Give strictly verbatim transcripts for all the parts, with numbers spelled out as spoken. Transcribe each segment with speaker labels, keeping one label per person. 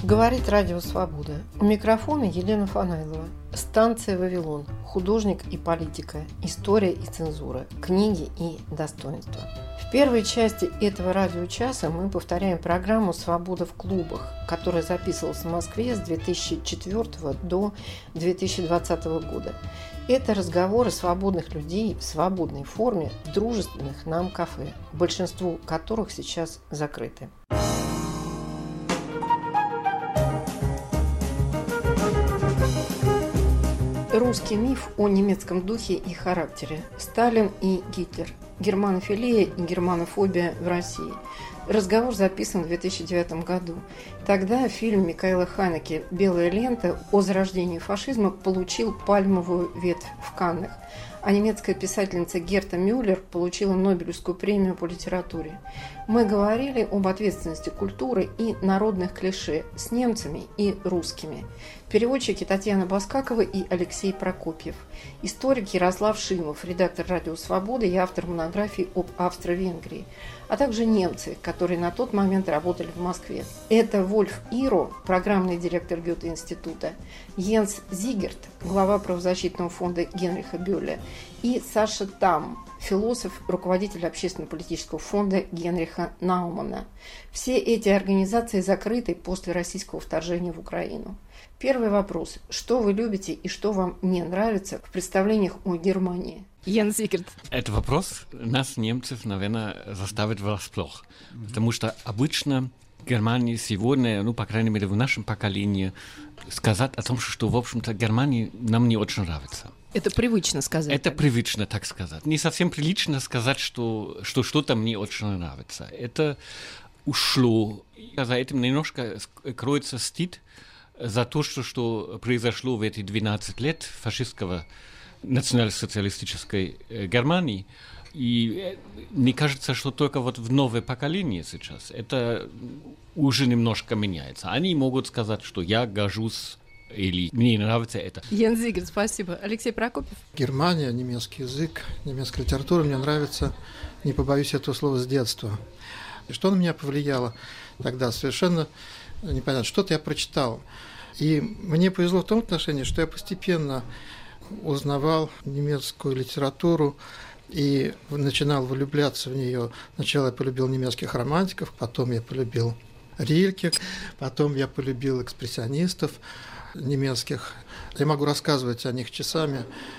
Speaker 1: Говорит Радио Свобода. У микрофона Елена Фанайлова. Станция «Вавилон». Художник и политика. История и цензура. Книги и достоинства. В первой части этого радиочаса мы повторяем программу «Свобода в клубах», которая записывалась в Москве с две тысячи четвёртого до две тысячи двадцатого года. Это разговоры свободных людей в свободной форме в дружественных нам кафе, большинство которых сейчас закрыты. Русский миф о немецком духе и характере. Сталин и Гитлер. Германофилия и германофобия в России. Разговор записан в две тысячи девятом году. Тогда фильм Микаэла Ханеке «Белая лента» о зарождении фашизма получил пальмовую ветвь в Каннах, а немецкая писательница Герта Мюллер получила Нобелевскую премию по литературе. Мы говорили об ответственности культуры и народных клише с немцами и русскими. Переводчики Татьяна Баскакова и Алексей Прокопьев. Историк Ярослав Шимов, редактор «Радио Свобода» и автор монографии об Австро-Венгрии, а также немцы, которые на тот момент работали в Москве. Это Вольф Иро, программный директор Гёте-института, Йенс Зигерт, глава правозащитного фонда Генриха Бёля, и Саша Там, философ, руководитель общественно-политического фонда Генриха Наумана. Все эти организации закрыты после российского вторжения в Украину. Первый вопрос. Что вы любите и что вам не нравится в представлениях о Германии? Йенс Зигерт.
Speaker 2: Это вопрос нас, немцев, наверное, заставит врасплох. Mm-hmm. Потому что обычно Германия сегодня, ну, по крайней мере, в нашем поколении, сказать о том, что, в общем-то, Германия нам не очень нравится.
Speaker 1: Это привычно сказать.
Speaker 2: Это так. привычно так сказать. Не совсем прилично сказать, что, что что-то мне очень нравится. Это ушло. За этим немножко кроется стыд за то, что, что произошло в эти двенадцать лет фашистского национал-социалистической Германии. И мне кажется, что только вот в новое поколение сейчас это уже немножко меняется. Они могут сказать, что я гожусь или мне нравится это.
Speaker 1: Йенс Зигерт, спасибо. Алексей Прокопьев.
Speaker 3: Германия, немецкий язык, немецкая литература мне нравится, не побоюсь этого слова, с детства. И что на меня повлияло тогда, совершенно непонятно. Что-то я прочитал. И мне повезло в том отношении, что я постепенно узнавал немецкую литературу и начинал влюбляться в нее. Сначала я полюбил немецких романтиков, потом я полюбил Рильке, потом я полюбил экспрессионистов немецких. Я могу рассказывать о них часами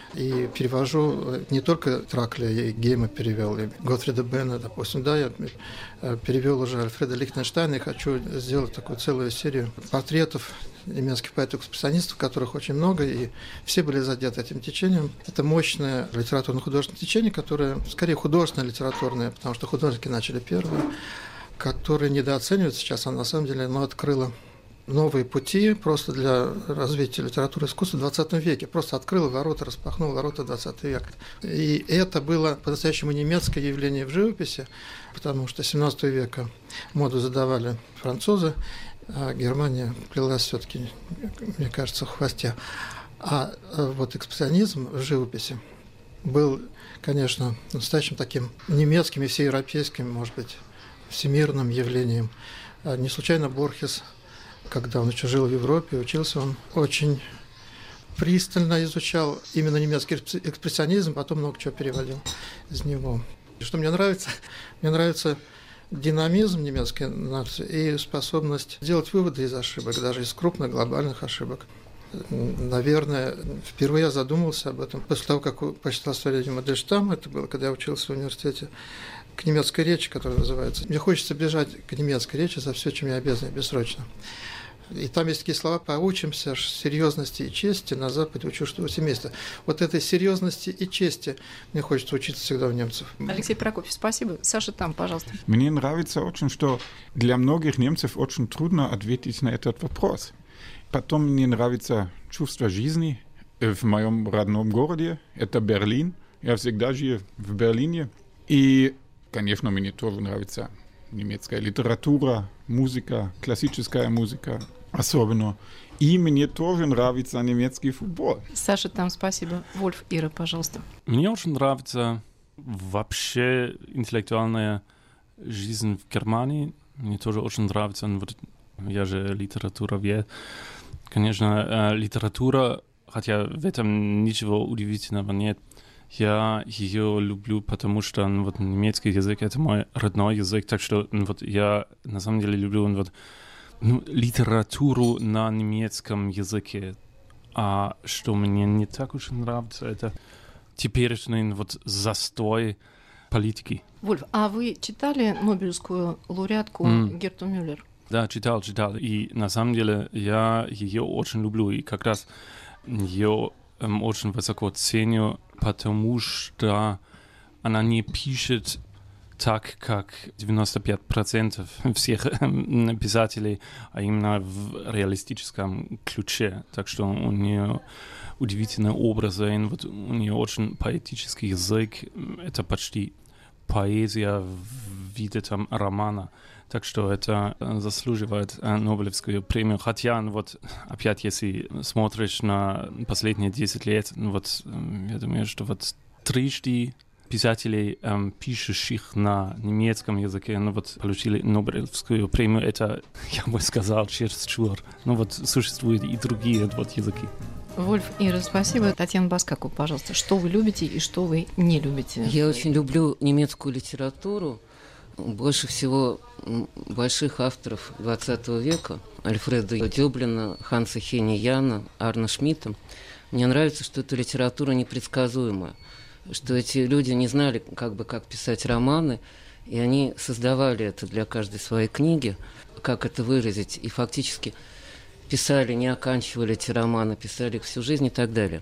Speaker 3: и перевожу не только Тракля, я и Гейма перевел, и Готфрида Бена, допустим, да, я перевел уже Альфреда Лихтенштейна и хочу сделать такую целую серию портретов немецких поэтов-экспрессионистов, которых очень много, и все были задеты этим течением. Это мощное литературно-художественное течение, которое, скорее, художественно-литературное, потому что художники начали первые, которое недооценивается сейчас, а на самом деле оно открыло новые пути просто для развития литературы и искусства в двадцатом веке. Просто открыло ворота, распахнуло ворота в двадцатый век. И это было по-настоящему немецкое явление в живописи, потому что семнадцатого века моду задавали французы, а Германия плелась все-таки, мне кажется, в хвосте. А вот экспрессионизм в живописи был, конечно, настоящим таким немецким и всеевропейским, может быть, всемирным явлением. Не случайно Борхес, когда он еще жил в Европе, учился, он очень пристально изучал именно немецкий экспрессионизм, потом много чего переводил из него. Что мне нравится? Мне нравится динамизм немецкой нации и способность делать выводы из ошибок, даже из крупных глобальных ошибок. Наверное, впервые я задумался об этом после того, как почитал столетие Мандельштама, это было, когда я учился в университете, к немецкой речи, которая называется. Мне хочется бежать к немецкой речи за все, чем я обязан, бессрочно. И там есть такие слова: поучимся серьезности и чести, на Западе учу, что семейство. Вот этой серьезности и чести мне хочется учиться всегда у немцев.
Speaker 1: Алексей Прокопьев, спасибо. Саша Там, пожалуйста.
Speaker 4: Мне нравится очень, что для многих немцев очень трудно ответить на этот вопрос. Потом мне нравится чувство жизни в моем родном городе. Это Берлин. Я всегда живу в Берлине. И, конечно, мне тоже нравится немецкая литература, музыка, классическая музыка особенно. И мне тоже нравится немецкий футбол.
Speaker 1: Саша Там, спасибо. Вольф Иро, пожалуйста.
Speaker 5: Мне очень нравится вообще интеллектуальная жизнь в Германии. Мне тоже очень нравится Я же литературовед. Конечно, литература, хотя в этом ничего удивительного нет. Я ее люблю, потому что ну, вот, немецкий язык — это мой родной язык, так что ну, вот, я на самом деле люблю ну, вот, ну, литературу на немецком языке. А что мне не так уж нравится, это теперешний вот, застой политики.
Speaker 1: Вольф, а вы читали Нобелевскую лауреатку mm. Герту Мюллер?
Speaker 5: Да, читал, читал. И на самом деле я ее очень люблю. И как раз ее эм, очень высоко ценю, потому что она не пишет так, как девяносто пять процентов всех эм, писателей, а именно в реалистическом ключе. Так что у нее удивительные образы, и вот у нее очень поэтический язык. Это почти поэзия в виде там романа. Так что это заслуживает Нобелевскую премию. Хотя, вот, опять, если смотришь на последние десять лет, ну, вот, я думаю, что вот трижды писателей, эм, пишущих на немецком языке, ну, вот, получили Нобелевскую премию. Это, я бы сказал, чересчур. Ну, вот, существуют и другие вот, языки.
Speaker 1: Вольф, Ира, спасибо. Татьяна Баскакова, пожалуйста, что вы любите и что вы не любите?
Speaker 6: Я очень люблю немецкую литературу. Больше всего больших авторов двадцатого века, Альфреда Дёблина, Ханса Хенияна, Арна Шмидта. Мне нравится, что эта литература непредсказуемая, что эти люди не знали, как бы, как писать романы, и они создавали это для каждой своей книги, как это выразить, и фактически писали, не оканчивали эти романы, писали их всю жизнь и так далее.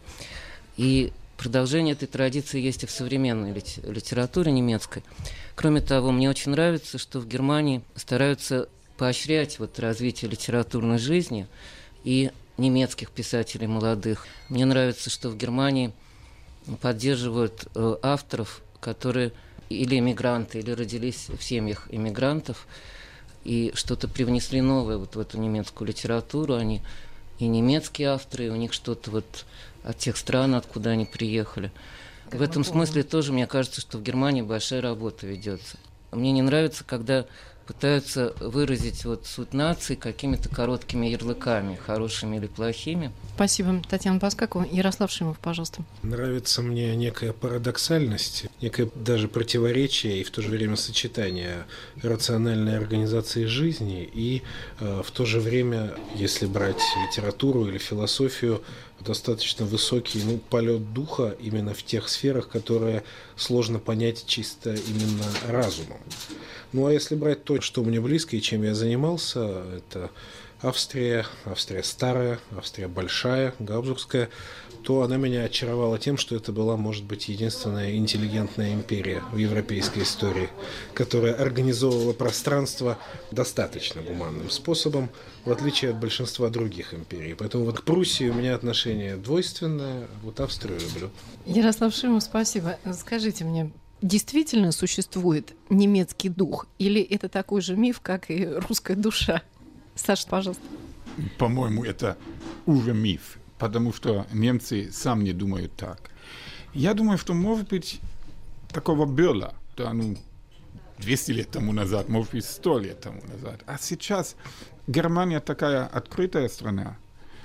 Speaker 6: И продолжение этой традиции есть и в современной литературе немецкой. Кроме того, мне очень нравится, что в Германии стараются поощрять вот развитие литературной жизни и немецких писателей молодых. Мне нравится, что в Германии поддерживают э, авторов, которые или эмигранты, или родились в семьях эмигрантов, и что-то привнесли новое вот в эту немецкую литературу. Они и немецкие авторы, и у них что-то вот от тех стран, откуда они приехали. В этом смысле тоже, мне кажется, что в Германии большая работа ведется. Мне не нравится, когда пытаются выразить вот суть нации какими-то короткими ярлыками, хорошими или плохими.
Speaker 1: Спасибо, Татьяна Баскакова. Ярослав Шимов, пожалуйста.
Speaker 7: Нравится мне некая парадоксальность, некое даже противоречие и в то же время сочетание рациональной организации жизни и э, в то же время, если брать литературу или философию, достаточно высокий ну, полет духа именно в тех сферах, которые сложно понять чисто именно разумом. Ну а если брать то, что мне близко и чем я занимался, это Австрия, Австрия старая, Австрия большая, Габсбургская, то она меня очаровала тем, что это была, может быть, единственная интеллигентная империя в европейской истории, которая организовывала пространство достаточно гуманным способом, в отличие от большинства других империй. Поэтому вот к Пруссии у меня отношение двойственное, вот Австрию люблю.
Speaker 1: Ярослав Шимов, спасибо. Скажите мне, действительно существует немецкий дух, или это такой же миф, как и русская душа? Саша, пожалуйста.
Speaker 4: По-моему, это уже миф, потому что немцы сами не думают так. Я думаю, что, может быть, такого было, да, ну, двести лет тому назад, может быть, сто лет тому назад. А сейчас Германия такая открытая страна,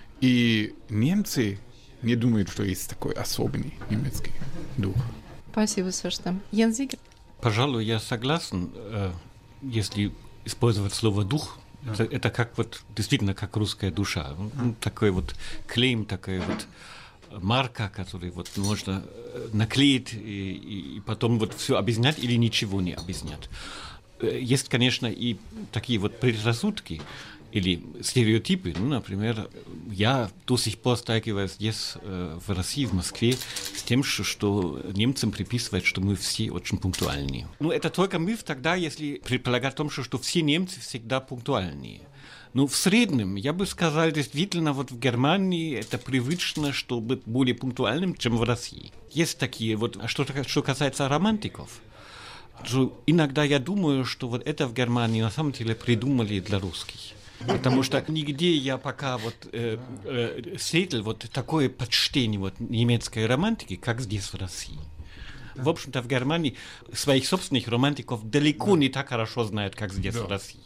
Speaker 4: и немцы не думают, что есть такой особенный немецкий дух.
Speaker 1: Спасибо, Саша. Ян Зигер?
Speaker 2: Пожалуй, я согласен, э, если использовать слово «дух». Да. Это, это как вот, действительно, как русская душа. Ну, такой вот клейм, такая вот марка, которую вот можно наклеить и, и, и потом вот все объяснять или ничего не объяснять. Есть, конечно, и такие вот предрассудки или стереотипы. Ну, например, я до сих пор сталкиваюсь здесь, э, в России, в Москве, с тем, что, что немцам приписывают, что мы все очень пунктуальные. Ну, это только миф тогда, если предполагать о том, что, что все немцы всегда пунктуальные. Ну, в среднем, я бы сказал, действительно, вот в Германии это привычно, что быть более пунктуальным, чем в России. Есть такие вот, а что, что касается романтиков, то иногда я думаю, что вот это в Германии на самом деле придумали для русских. Потому что нигде я пока вот э, э, встретил вот такое почтение вот немецкой романтики, как здесь в России. В общем-то, в Германии своих собственных романтиков далеко не так хорошо знают, как здесь в России.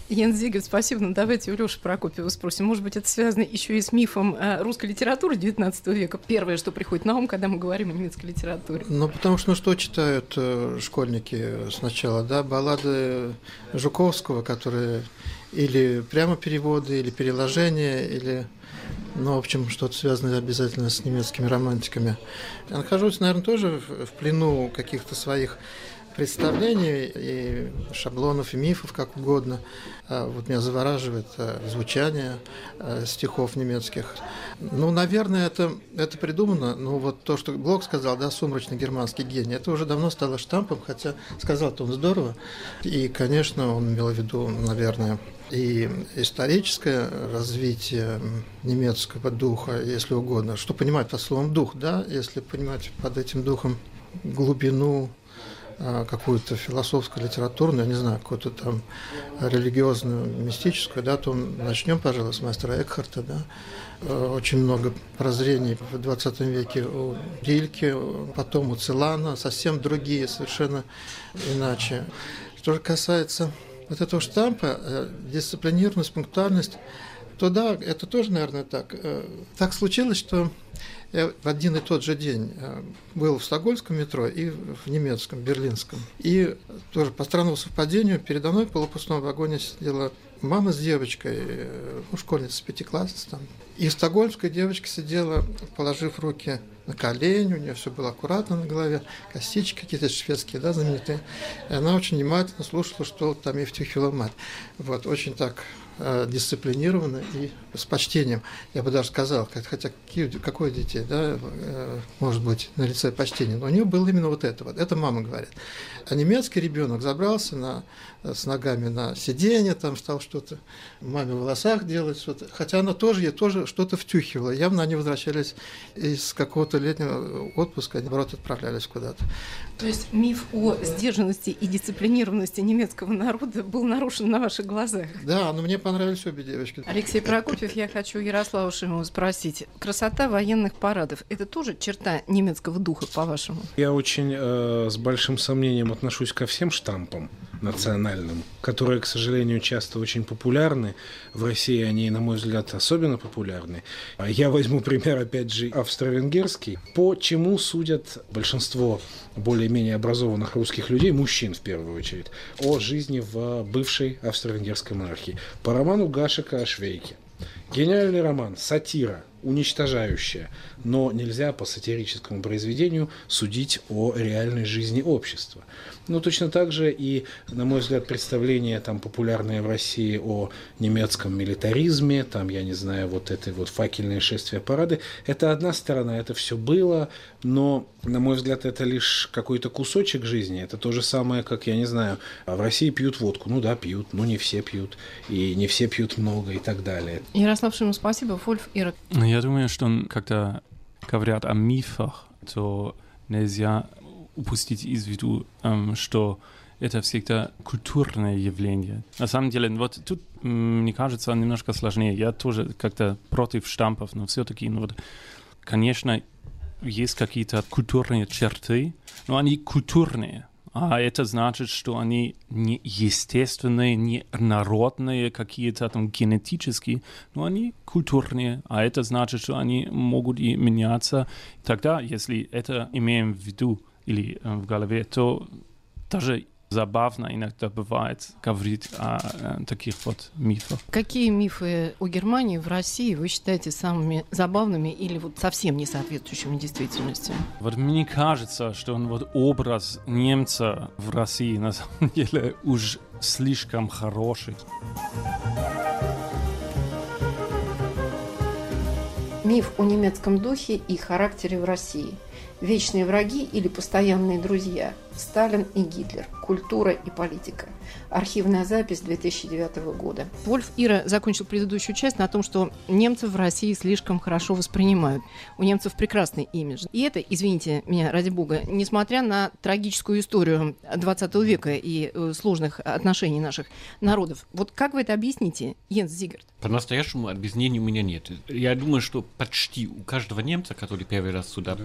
Speaker 1: Йенс Зигард, спасибо. Ну, давайте у Лёши Прокопьева спросим. Может быть, это связано еще и с мифом русской литературы девятнадцатого века? Первое, что приходит на ум, когда мы говорим о немецкой литературе.
Speaker 3: Ну, потому что, ну, что читают э, школьники сначала, да? Баллады Жуковского, которые или прямо переводы, или переложения, или... Ну, в общем, что-то связанное обязательно с немецкими романтиками. Я нахожусь, наверное, тоже в плену каких-то своих представлений и шаблонов, и мифов, как угодно. Вот меня завораживает звучание стихов немецких. Ну, наверное, это, это придумано. Ну, вот то, что Блок сказал, да, сумрачный германский гений, это уже давно стало штампом, хотя сказал-то он здорово. И, конечно, он имел в виду, наверное, и историческое развитие немецкого духа, если угодно. Что понимать под словом «дух», да? Если понимать под этим духом глубину, какую-то философскую, литературную, я не знаю, какую-то там религиозную, мистическую, да, то начнем, пожалуй, с мастера Экхарта, да. Очень много прозрений в двадцатом веке у Рильке, потом у Целана, совсем другие, совершенно иначе. Что же касается вот этого штампа, дисциплинированность, пунктуальность, то да, это тоже, наверное, так. Так случилось, что я в один и тот же день был в стокгольмском метро и в немецком, берлинском. И тоже по странному совпадению передо мной в полупустом вагоне сидела мама с девочкой, ну, школьница, пятиклассница там. И стокгольмская девочка сидела, положив руки на колени, у нее все было аккуратно на голове, косички какие-то шведские, да, знаменитые. И она очень внимательно слушала, что там ей втюхивала мать. Вот, очень так дисциплинированно и с почтением, я бы даже сказал, хотя какие, какое детей, да, может быть, на лице почтение, но у нее было именно вот это вот, это мама говорит. А немецкий ребенок забрался на, с ногами на сиденье, там стал что-то маме в волосах делать, что-то, хотя она тоже, ей тоже что-то втюхивала, явно они возвращались из какого-то летнего отпуска, наоборот, отправлялись куда-то.
Speaker 1: То есть миф о сдержанности и дисциплинированности немецкого народа был нарушен на ваших глазах?
Speaker 3: Да, но мне понравились обе девочки.
Speaker 1: Алексей Прокопьев, я хочу Ярослава Шимова спросить. Красота военных парадов – это тоже черта немецкого духа, по-вашему?
Speaker 7: Я очень э, с большим сомнением отношусь ко всем штампам национальным, которые, к сожалению, часто очень популярны. В России они, на мой взгляд, особенно популярны. Я возьму пример, опять же, австро-венгерский. По чему судят большинство более-менее образованных русских людей, мужчин в первую очередь, о жизни в бывшей австро-венгерской монархии? По роману Гашека о Швейке. Гениальный роман, сатира, уничтожающая, но нельзя по сатирическому произведению судить о реальной жизни общества. Ну, точно так же и, на мой взгляд, представления там популярные в России о немецком милитаризме, там, я не знаю, вот это вот факельные шествия, парады, это одна сторона, это все было, но, на мой взгляд, это лишь какой-то кусочек жизни, это то же самое, как, я не знаю, в России пьют водку, ну да, пьют, но не все пьют, и не все пьют много и так далее.
Speaker 1: Ярослав Шимов, спасибо. Вольф, Ира.
Speaker 5: Я думаю, что когда говорят о мифах, то нельзя упустить из виду, что это всегда культурное явление. На самом деле, вот тут, мне кажется, немножко сложнее. Я тоже как-то против штампов, но все-таки, ну вот, конечно, есть какие-то культурные черты, но они культурные. А это значит, что они не естественные, не народные, какие-то там генетические, но они культурные. А это значит, что они могут и меняться. Тогда, если это имеем в виду или э, в голове, то даже забавно иногда бывает говорить о э, таких вот мифах.
Speaker 1: Какие мифы о Германии в России вы считаете самыми забавными или вот совсем не соответствующими действительности?
Speaker 5: Вот мне кажется, что он, вот образ немца в России на самом деле уж слишком хороший.
Speaker 1: Миф о немецком духе и характере в России. Вечные враги или постоянные друзья. Сталин и Гитлер. Культура и политика. Архивная запись две тысячи девятого года. Вольф Ира закончил предыдущую часть на том, что немцев в России слишком хорошо воспринимают. У немцев прекрасный имидж. И это, извините меня, ради бога, несмотря на трагическую историю двадцатого века и э, сложных отношений наших народов. Вот как вы это объясните, Йенс Зигард?
Speaker 2: По-настоящему объяснений у меня нет. Я думаю, что почти у каждого немца, который первый раз сюда приедет,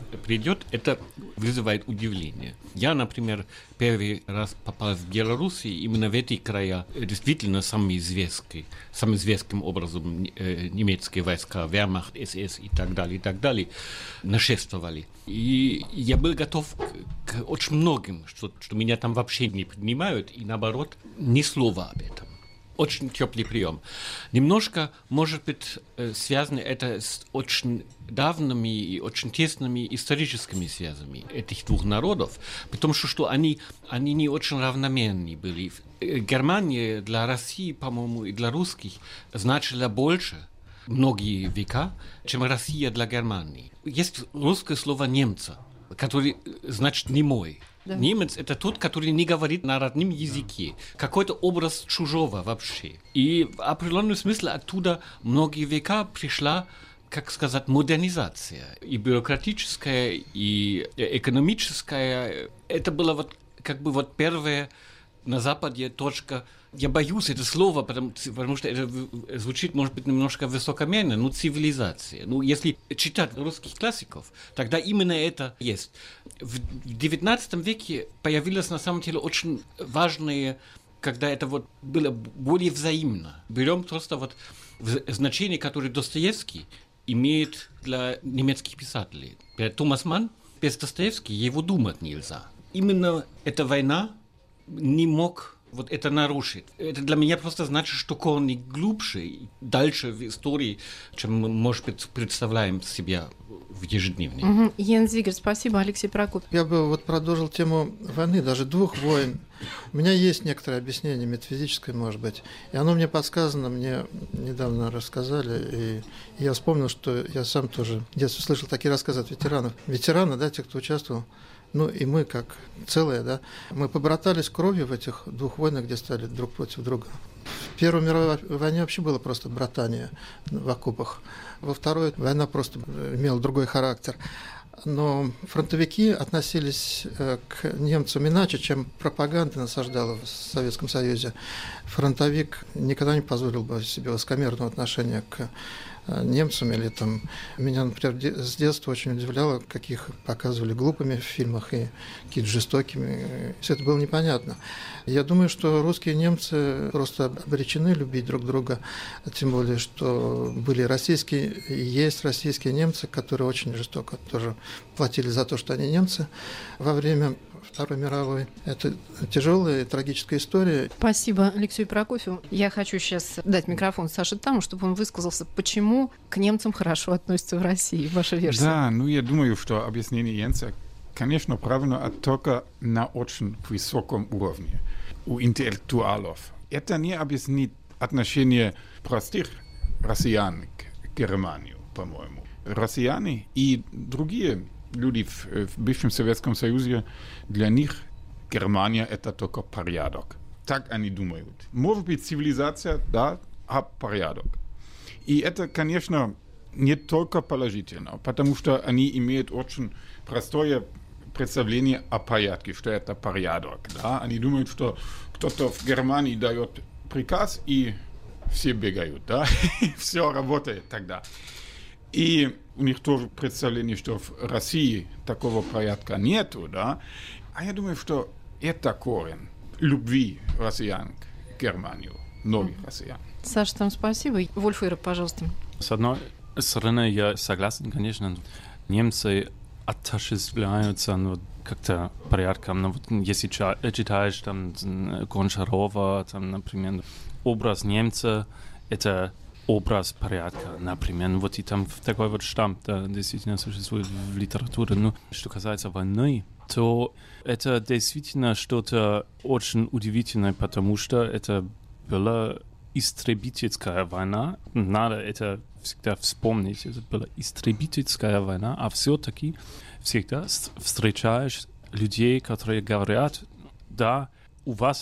Speaker 2: произойдет, это вызывает удивление. Я, например, первый раз попал в Белоруссию именно в эти края, действительно самые известные, самым известным образом э, немецкие войска, Вермахт, СС и так далее, и так далее, нашествовали. И я был готов к, к очень многим, что, что меня там вообще не принимают, и наоборот, ни слова об этом. Очень теплый прием. Немножко, может быть, связано это с очень давними и очень тесными историческими связями этих двух народов, потому что, что они, они не очень равномерны были. Германия для России, по-моему, и для русских значила больше многие века, чем Россия для Германии. Есть русское слово «немца», которое значит «немой». Да. Немец – это тот, который не говорит на родном языке. Какой-то образ чужого вообще. И в определенном смысле оттуда многие века пришла, как сказать, модернизация. И бюрократическая, и экономическая. Это было вот как бы вот первая на Западе точка. Я боюсь это слово, потому, потому что это звучит, может быть, немножко высокомерно, но цивилизация. Ну, если читать русских классиков, тогда именно это есть. В девятнадцатом веке появилось, на самом деле, очень важное, когда это вот было более взаимно. Берем просто вот значение, которое Достоевский имеет для немецких писателей. Томас Манн, без Достоевского его думать нельзя. Именно эта война не мог вот это нарушить. Это для меня просто значит, что корни глубже и дальше в истории, чем мы, может быть, представляем себя в ежедневной.
Speaker 1: Угу. Йенс Вигер, спасибо, Алексей Прокопьев.
Speaker 3: Я бы вот продолжил тему войны, даже двух войн. У меня есть некоторое объяснение, метафизическое, может быть. И оно мне подсказано, мне недавно рассказали. И я вспомнил, что я сам тоже в детстве слышал такие рассказы от ветеранов. Ветераны, да, те, кто участвовал. Ну и мы, как целые, да, мы побратались кровью в этих двух войнах, где стали друг против друга. В Первой мировой войне вообще было просто братание в окопах. Во Второй война просто имела другой характер. Но фронтовики относились к немцам иначе, чем пропаганда насаждала в Советском Союзе. Фронтовик никогда не позволил бы себе высокомерного отношения к немцам или там... Меня, например, с детства очень удивляло, каких показывали глупыми в фильмах и какие-то жестокими. Все это было непонятно. Я думаю, что русские и немцы просто обречены любить друг друга, тем более, что были российские и есть российские немцы, которые очень жестоко тоже платили за то, что они немцы во время Второй мировой. Это тяжелая и трагическая история.
Speaker 1: Спасибо Алексею Прокофьеву. Я хочу сейчас дать микрофон Саше Таму, чтобы он высказался, почему к немцам хорошо относятся в России. Ваша версия.
Speaker 4: Да, ну я думаю, что объяснение Йенса, конечно, правильно, а только на очень высоком уровне у интеллектуалов. Это не объяснит отношение простых россиян к Германии, по-моему. Россияне и другие люди в, в бывшем Советском Союзе, для них Германия – это только порядок. Так они думают. Может быть, цивилизация, да, а порядок. И это, конечно, не только положительно, потому что они имеют очень простое представление о порядке, что это порядок. Да? Они думают, что кто-то в Германии дает приказ, и все бегают, да? Все работает тогда. И у них тоже представление, что в России такого порядка нету, да? А я думаю, что это корень любви россиян к Германии, многих mm. россиян.
Speaker 1: Саша, там спасибо. Вольф Ирок, пожалуйста.
Speaker 5: С одной стороны, я согласен, конечно, немцы отождествляются, ну, как-то порядком. Ну, вот, если читаешь там Гончарова, там, например, образ немца — это образ порядка, например. Вот и там такой вот штамп, да, действительно существует в литературе. Ну, что касается войны, то это действительно что-то очень удивительное, потому что это была истребительская война. Надо это всегда вспомнить. Это была истребительская война, а все-таки всегда встречаешь людей, которые говорят: да, у вас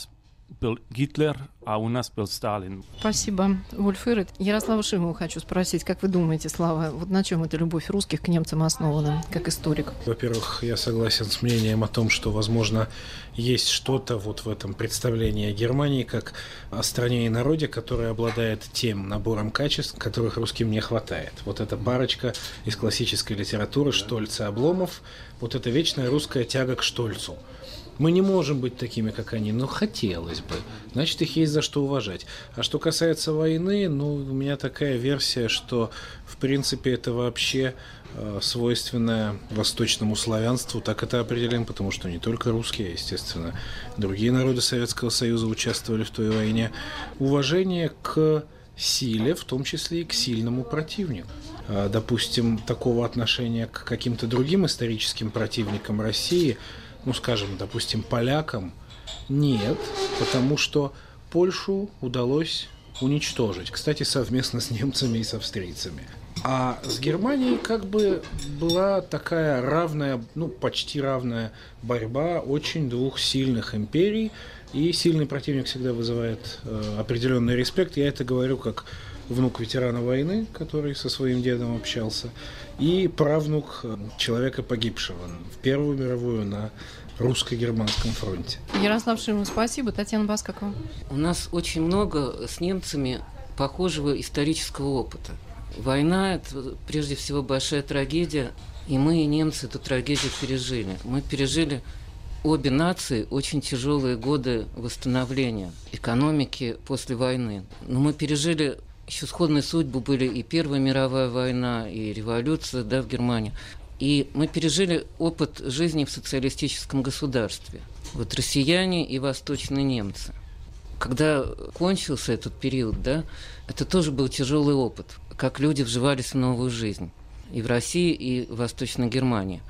Speaker 5: был Гитлер, а у нас был Сталин.
Speaker 1: Спасибо, Вольф-Ирод. Ярослава Шимова хочу спросить, как вы думаете, Слава, вот на чем эта любовь русских к немцам основана, как историк?
Speaker 7: Во-первых, я согласен с мнением о том, что, возможно, есть что-то вот в этом представлении о Германии как о стране и народе, которая обладает тем набором качеств, которых русским не хватает. Вот эта парочка из классической литературы Штольц и Обломов, вот эта вечная русская тяга к Штольцу. Мы не можем быть такими, как они, но хотелось бы. Значит, их есть за что уважать. А что касается войны, ну, у меня такая версия, что, в принципе, это вообще э, свойственно восточному славянству. Так это определим, потому что не только русские, естественно, другие народы Советского Союза участвовали в той войне. Уважение к силе, в том числе и к сильному противнику. Э, допустим, такого отношения к каким-то другим историческим противникам России, ну, скажем, допустим, полякам, нет, потому что Польшу удалось уничтожить, кстати, совместно с немцами и с австрийцами. А с Германией как бы была такая равная, ну, почти равная борьба очень двух сильных империй, и сильный противник всегда вызывает э, определенный респект. Я это говорю как внук ветерана войны, который со своим дедом общался, и правнук человека, погибшего в Первую мировую на русско-германском фронте.
Speaker 1: Ярослав Шимов, спасибо. Татьяна Баскакова.
Speaker 6: У нас очень много с немцами похожего исторического опыта. Война – это прежде всего большая трагедия, и мы, и немцы, эту трагедию пережили. Мы пережили обе нации очень тяжелые годы восстановления экономики после войны. Но мы пережили еще сходные судьбы, были и Первая мировая война, и революция, да, в Германии. И мы пережили опыт жизни в социалистическом государстве. Вот россияне и восточные немцы. Когда кончился этот период, да, это тоже был тяжелый опыт, как люди вживались в новую жизнь и в России, и в Восточной Германии.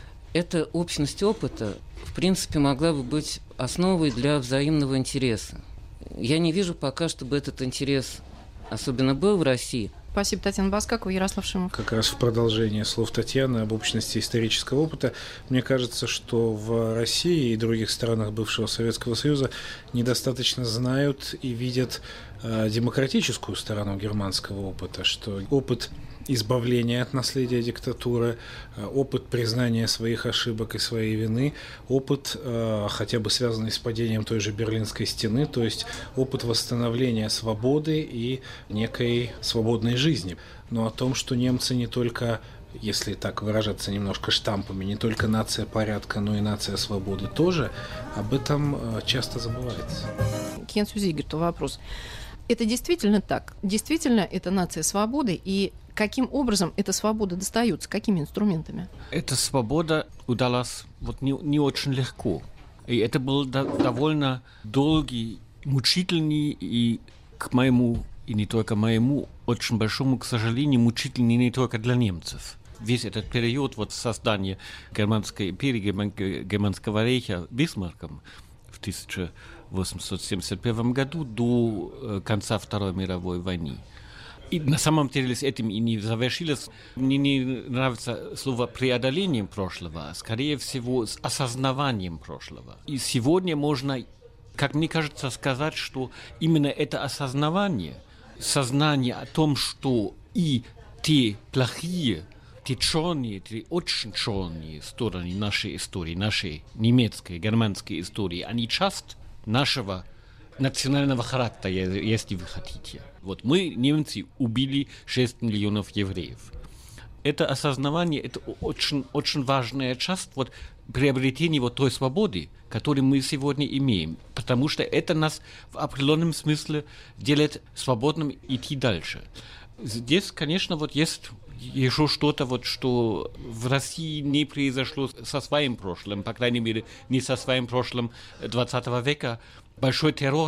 Speaker 6: Эта общность опыта, в принципе, могла бы быть основой для взаимного интереса. Я не вижу пока, чтобы этот интерес особенно был в России.
Speaker 1: Спасибо, Татьяна Баскакова, Ярослав Шимов.
Speaker 7: Как раз в продолжение слов Татьяны об общности исторического опыта, мне кажется, что в России и других странах бывшего Советского Союза недостаточно знают и видят э, демократическую сторону германского опыта, что опыт избавления от наследия диктатуры, опыт признания своих ошибок и своей вины, опыт, э, хотя бы связанный с падением той же Берлинской стены, то есть опыт восстановления свободы и некой свободной жизни. Но о том, что немцы не только, если так выражаться немножко штампами, не только нация порядка, но и нация свободы тоже, об этом э, часто забывается.
Speaker 1: Кенсу Зигерту вопрос. Это действительно так? Действительно, это нация свободы? И каким образом эта свобода достается? Какими инструментами?
Speaker 2: Эта свобода удалась вот не, не очень легко. И это был до, довольно долгий, мучительный и, к моему, и не только моему, очень большому, к сожалению, мучительный не только для немцев. Весь этот период вот создания Германской империи, Германского рейха Бисмарком в тысяча восемьсот семьдесят первом году до конца Второй мировой войны. И на самом деле с этим и не завершилось. Мне не нравится слово «преодолением прошлого», а скорее всего с осознаванием прошлого. И сегодня можно, как мне кажется, сказать, что именно это осознавание, сознание о том, что и те плохие, те черные, те очень черные стороны нашей истории, нашей немецкой, германской истории, они часть нашего национального характера, если вы хотите. Вот мы, немцы, убили шесть миллионов евреев. Это осознавание, это очень, очень важная часть вот, приобретения вот той свободы, которую мы сегодня имеем. Потому что это нас в определенном смысле делает свободным идти дальше. Здесь, конечно, вот есть еще что-то, вот, что в России не произошло со своим прошлым, по крайней мере, не со своим прошлым двадцатого века. Большой террор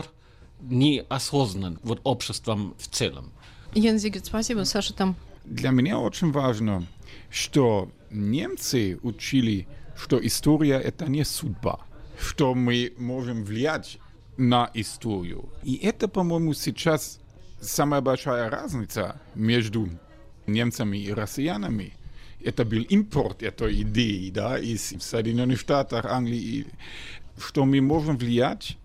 Speaker 2: не осознан вот, обществом в целом.
Speaker 1: Ян Зигерт, спасибо. Саша, там...
Speaker 4: Для меня очень важно, что немцы учили, что история – это не судьба, что мы можем влиять на историю. И это, по-моему, сейчас самая большая разница между немцами и россиянами. Это был импорт этой идеи, да, из Соединенных Штатов, Англии, что мы можем влиять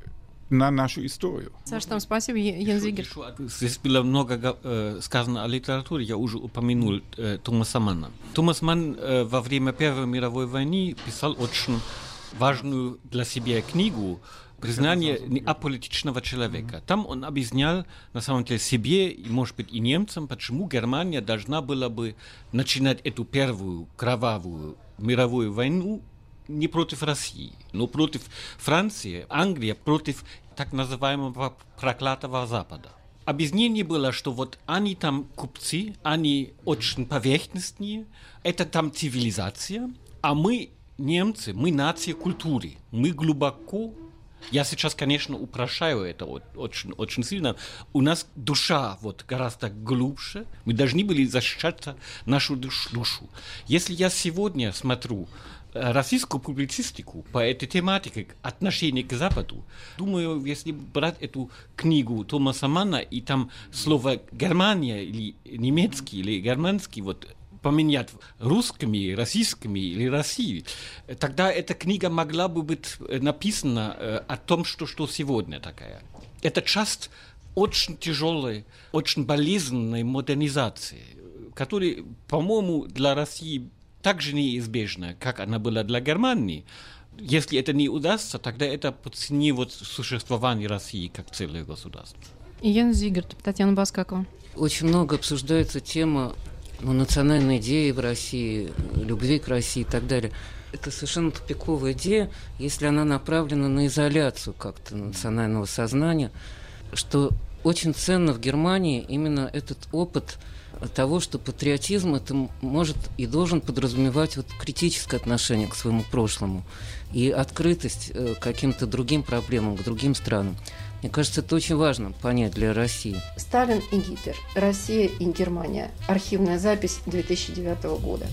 Speaker 4: на нашу историю.
Speaker 1: Саша, там спасибо, Йен Зигер.
Speaker 2: Здесь было много э, сказано о литературе, я уже упомянул э, Томаса Манна. Томас Манн э, во время Первой мировой войны писал очень важную для себя книгу «Признание аполитичного человека». Там он объяснял, на самом деле, себе и, может быть, и немцам, почему Германия должна была бы начинать эту первую кровавую мировую войну не против России, но против Франции, Англии, против так называемого проклятого Запада. Объяснение было, что вот они там купцы, они очень поверхностные, это там цивилизация, а мы, немцы, мы нация культуры, мы глубоко. Я сейчас, конечно, упрощаю это очень, очень сильно. У нас душа вот гораздо глубже. Мы должны были защищать нашу душу. Если я сегодня смотрю российскую публицистику по этой тематике отношения к Западу, думаю, если брать эту книгу Томаса Манна, и там слово «Германия» или «немецкий» или «германский» вот поменять русскими, российскими или Россией, тогда эта книга могла бы быть написана э, о том, что, что сегодня такая. Это часть очень тяжелой, очень болезненной модернизации, которая, по-моему, для России так же неизбежна, как она была для Германии. Если это не удастся, тогда это по цене вот существования России как целое государство.
Speaker 1: Йен Зигер, Татьяна Баскакова.
Speaker 6: Очень много обсуждается тема ну, национальной идеи в России, любви к России и так далее. Это совершенно тупиковая идея, если она направлена на изоляцию как-то национального сознания, что очень ценно в Германии именно этот опыт того, что патриотизм это может и должен подразумевать вот критическое отношение к своему прошлому и открытость к каким-то другим проблемам, к другим странам. Мне кажется, это очень важно понять для России.
Speaker 1: Сталин и Гитлер. Россия и Германия. Архивная запись две тысячи девятого года.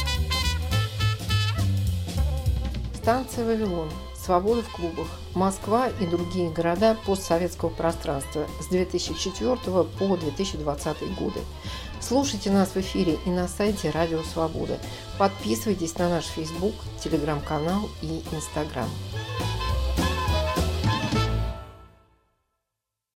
Speaker 1: Станция Вавилон. Свобода в клубах. Москва и другие города постсоветского пространства с две тысячи четвёртого по две тысячи двадцатый годы. Слушайте нас в эфире и на сайте Радио Свобода. Подписывайтесь на наш Facebook, Телеграм-канал и Инстаграм.